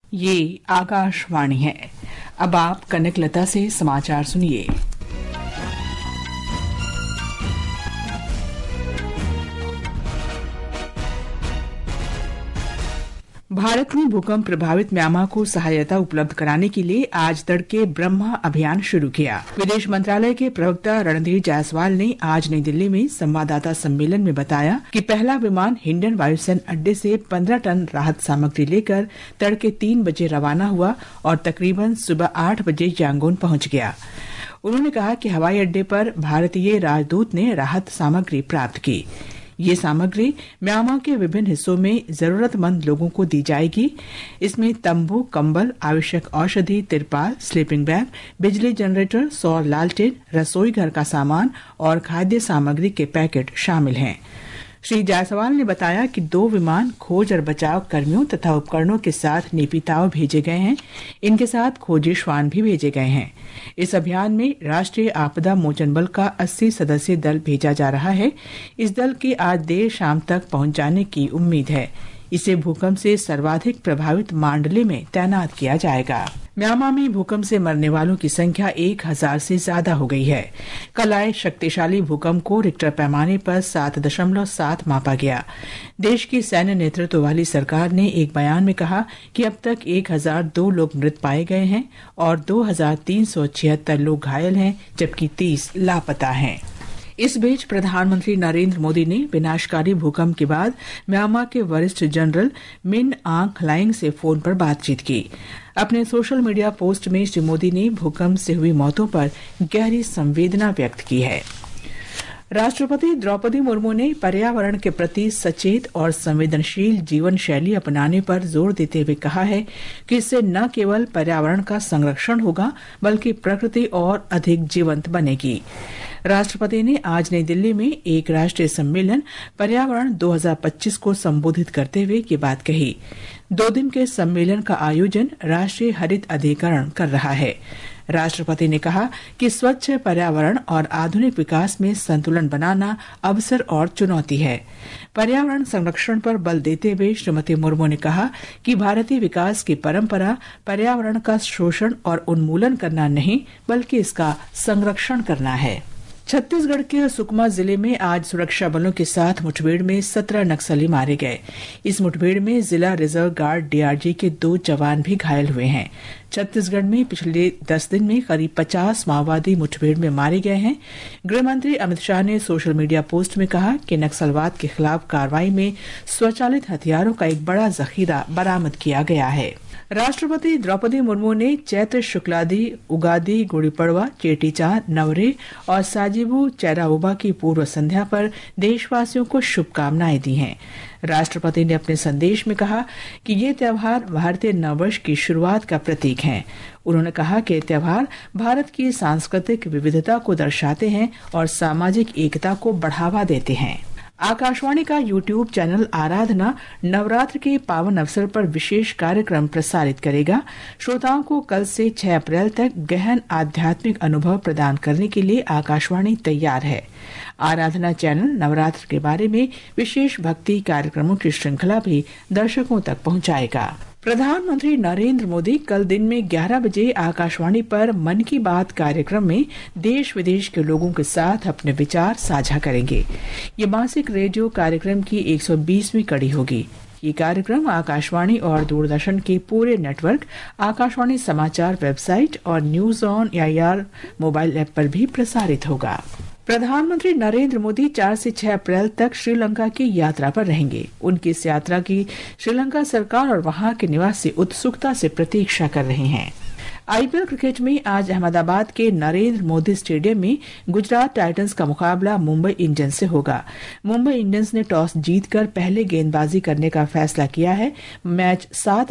ये आकाशवाणी है। अब आप कनकलता से समाचार सुनिए। भारत ने भूकंप प्रभावित म्यांमार को सहायता उपलब्ध कराने के लिए आज तड़के ब्रह्मा अभियान शुरू किया। विदेश मंत्रालय के प्रवक्ता रणधीर जायसवाल ने आज नई दिल्ली में संवाददाता सम्मेलन में बताया कि पहला विमान हिंडन वायुसेना अड्डे से 15 टन राहत सामग्री लेकर तड़के 3 बजे रवाना हुआ और तकरीबन सुबह 8 बजे यांगून पहुंच गया। उन्होंने कहा कि हवाई अड्डे पर भारतीय राजदूत ने राहत सामग्री प्राप्त की। ये सामग्री म्यांमार के विभिन्न हिस्सों में जरूरतमंद लोगों को दी जाएगी। इसमें तंबू, कंबल, आवश्यक औषधि, तिरपाल, स्लीपिंग बैग, बिजली जनरेटर, सौर लालटेन, रसोई घर का सामान और खाद्य सामग्री के पैकेट शामिल हैं। श्री जायसवाल ने बताया कि 2 विमान खोज और बचाव कर्मियों तथा उपकरणों के साथ नेपिताओ भेजे गए हैं। इनके साथ खोजी श्वान भी भेजे गए हैं। इस अभियान में राष्ट्रीय आपदा मोचन बल का 80 सदस्यीय दल भेजा जा रहा है। इस दल के आज देर शाम तक पहुंच जाने की उम्मीद है। इसे भूकंप से सर्वाधिक प्रभावित मांडले में तैनात किया जाएगा। म्यांमार में भूकंप से मरने वालों की संख्या 1000 से ज्यादा हो गई है। कल आए शक्तिशाली भूकंप को रिक्टर पैमाने पर 7.7 मापा गया। देश की सैन्य नेतृत्व वाली सरकार ने एक बयान में कहा कि अब तक 1002 लोग मृत पाए गए हैं और 2376 लोग घायल हैं, जबकि 30 लापता हैं। इस बीच प्रधानमंत्री नरेंद्र मोदी ने विनाशकारी भूकंप के बाद म्यांमार के वरिष्ठ जनरल मिन आंग ह्लाइंग से फोन पर बातचीत की। अपने सोशल मीडिया पोस्ट में श्री मोदी ने भूकंप से हुई मौतों पर गहरी संवेदना व्यक्त की है। राष्ट्रपति द्रौपदी मुर्मू ने पर्यावरण के प्रति सचेत और संवेदनशील जीवन शैली अपनाने पर जोर देते हुए कहा है कि इससे न केवल पर्यावरण का संरक्षण होगा बल्कि प्रकृति और अधिक जीवंत बनेगी। राष्ट्रपति ने आज नई दिल्ली में एक राष्ट्रीय सम्मेलन पर्यावरण 2025 को संबोधित करते हुए ये बात कही। 2 दिन के सम्मेलन का आयोजन राष्ट्रीय हरित अधिकरण कर रहा है। राष्ट्रपति ने कहा कि स्वच्छ पर्यावरण और आधुनिक विकास में संतुलन बनाना अवसर और चुनौती है। पर्यावरण संरक्षण पर बल देते हुए श्रीमती मुर्मू ने कहा कि भारतीय विकास की परंपरा पर्यावरण का शोषण और उन्मूलन करना नहीं बल्कि इसका संरक्षण करना है। छत्तीसगढ़ के सुकमा जिले में आज सुरक्षा बलों के साथ मुठभेड़ में 17 नक्सली मारे गए। इस मुठभेड़ में जिला रिजर्व गार्ड डीआरजी के 2 जवान भी घायल हुए हैं। छत्तीसगढ़ में पिछले 10 दिन में करीब 50 माओवादी मुठभेड़ में मारे गए हैं। गृह मंत्री अमित शाह ने सोशल मीडिया पोस्ट में कहा कि नक्सलवाद के खिलाफ कार्रवाई में स्वचालित हथियारों का एक बड़ा जखीरा बरामद किया गया है। राष्ट्रपति द्रौपदी मुर्मू ने चैत्र शुक्लादि, उगादि, गुड़ी पड़वा, चेटी चांद, नवरे और साजिबू चेराओबा की पूर्व संध्या पर देशवासियों को शुभकामनाएं दी हैं। राष्ट्रपति ने अपने संदेश में कहा कि ये त्योहार भारतीय नववर्ष की शुरुआत का प्रतीक हैं। उन्होंने कहा कि त्योहार भारत की सांस्कृतिक विविधता को दर्शाते हैं और सामाजिक एकता को बढ़ावा देते हैं। आकाशवाणी का YouTube चैनल आराधना नवरात्र के पावन अवसर पर विशेष कार्यक्रम प्रसारित करेगा। श्रोताओं को कल से 6 अप्रैल तक गहन आध्यात्मिक अनुभव प्रदान करने के लिए आकाशवाणी तैयार है। आराधना चैनल नवरात्र के बारे में विशेष भक्ति कार्यक्रमों की श्रृंखला भी दर्शकों तक पहुंचाएगा। प्रधानमंत्री नरेंद्र मोदी कल दिन में 11 बजे आकाशवाणी पर मन की बात कार्यक्रम में देश विदेश के लोगों के साथ अपने विचार साझा करेंगे। ये मासिक रेडियो कार्यक्रम की 120वीं कड़ी होगी। ये कार्यक्रम आकाशवाणी और दूरदर्शन के पूरे नेटवर्क, आकाशवाणी समाचार वेबसाइट और news on AIR mobile app पर भी प्रसारित होगा। प्रधानमंत्री नरेंद्र मोदी 4 से 6 अप्रैल तक श्रीलंका की यात्रा पर रहेंगे। उनकी इस यात्रा की श्रीलंका सरकार और वहां के निवासी उत्सुकता से प्रतीक्षा कर रहे हैं। आईपीएल क्रिकेट में आज अहमदाबाद के नरेंद्र मोदी स्टेडियम में गुजरात टाइटंस का मुकाबला मुंबई इंडियंस से होगा। मुंबई इंडियंस ने टॉस जीतकर पहले गेंदबाजी करने का फैसला किया है। मैच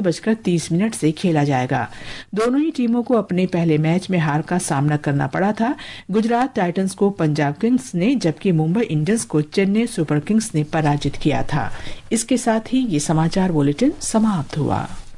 7:30 से खेला जाएगा। दोनों ही टीमों को अपने पहले मैच में हार का सामना करना पड़ा था। गुजरात टाइटंस को पंजाब किंग्स ने जबकि मुंबई इंडियंस को चेन्नई सुपर किंग्स ने पराजित किया था। इसके साथ ही ये समाचार बुलेटिन समाप्त हुआ।